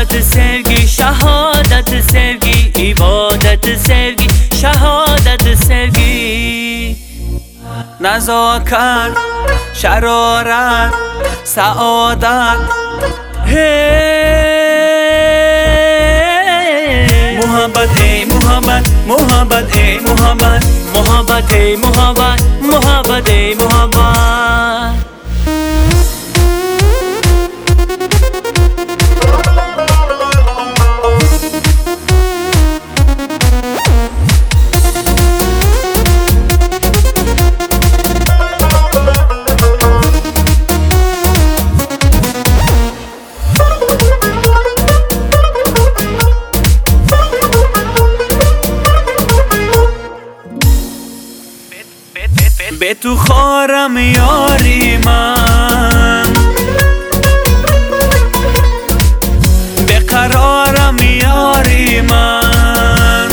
ibadet sevgi, şehadet sevgi, ibadet sevgi, şehadet sevgi. نزاکت شرارت سعادت محبت ای محبت محبت ای محبت محبت ای محبت محبت ای محبت به تو خارم یاری من، به قرارم یاری من،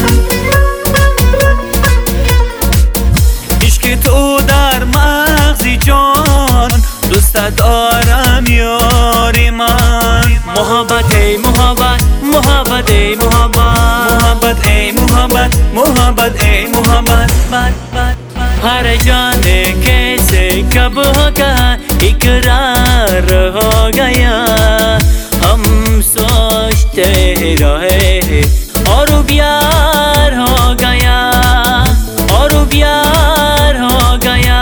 عشق تو در مغزی جان، دوست دارم یاری من. محبت ای محبت محبت ای محبت محبت ای محبت محبت ای محبت हर जाने कैसे कब होगा इकरार हो गया, हम सोचते रहे और प्यार हो गया और प्यार हो गया.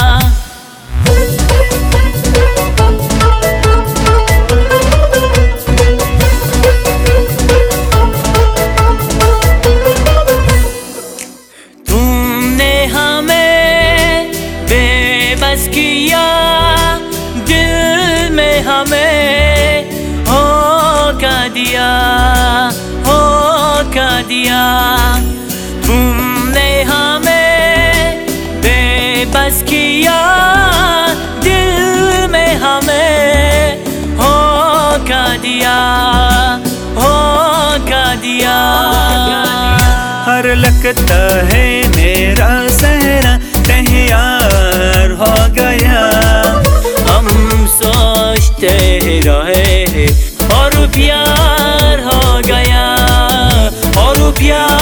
बस किया दिल में हमें होका दिया तुमने हमें बेबस किया दिल में हमें होका दिया हर लगता है मेरा सहरा तैयार हो गया, हम सोचते रहे और प्यार हो गया और प्यार